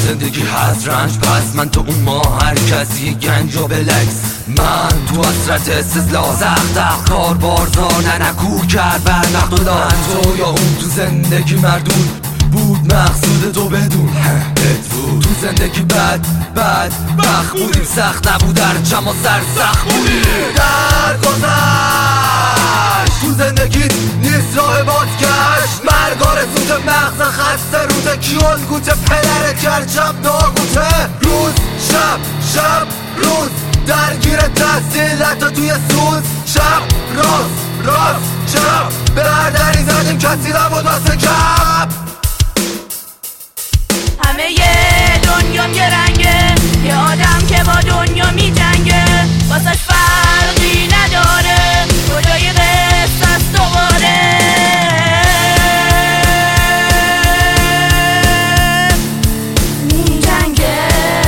زندگی هست رنج، پس من تو اون ما هر کسی گنج و بلکس. من تو حسرت استثلا سخت کار بارزار نکور کرد بر نقد و داد. تو یا اون تو زندگی مردون بود مقصود تو بدون بود. تو زندگی بد بخ بودیم، سخت نبود در چما سر سخت بودیم. در گذشت تو زندگی نیست راه بازگشت. مرگا رسوده مغز خسته روده کیون گوته پدرت کرد شب ناگوته. روز شب شب روز درگیر تحصیل حتی توی سوز. شب راست چپ به هر دری زدیم کسی نبود واسه کپ. همه یه دنیام یه رنگه، یه آدم که با دنیا می جنگه. واسش فرقی نداره کجای قصه است دوباره. می جنگه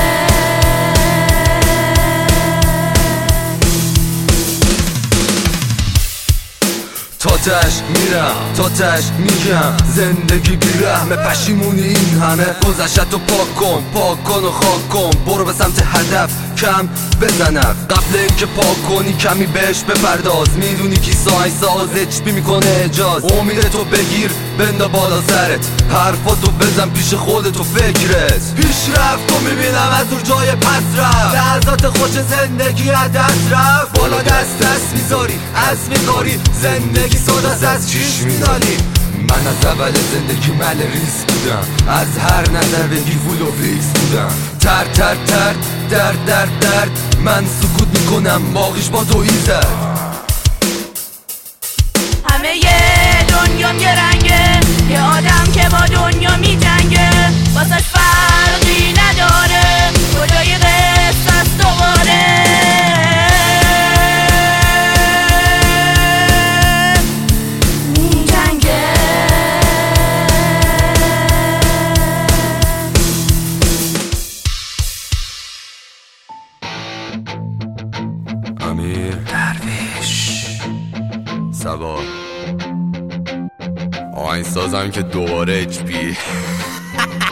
تا تش میرم تا تش میگم زندگی بیرحمه. پشیمونی این همه گذشت رو پاک کن و خاک کن. برو به سمت هدف کم بزنم قبل اینکه پاک کنی کمی بهش بپرداز. میدونی کی ساز اچ میکنه اجاز. امید تو بگیر بندا بالا سرت، حرفاتو بزن پیش خودت و فکرت. پیشرفت رو میبینم از دور جای پس رفت. لحظات خوش زندگی از دست رفت. بالا دست میذاری از میکاری زندگی سوداست از چیش میدانی. من از اول زندگی مل ریس بودم، از هر نظر بگی فول و فیکس بودم. درد من سکوت میکنم باقیش با تو ایزد. همه یه دنیام یه رنگه، یه آدم که با دنیا می جنگه. واسش فرقی نداره کجای قصه است دوباره. امیر درویش سوار آهنگ سازم که دوباره اچ پی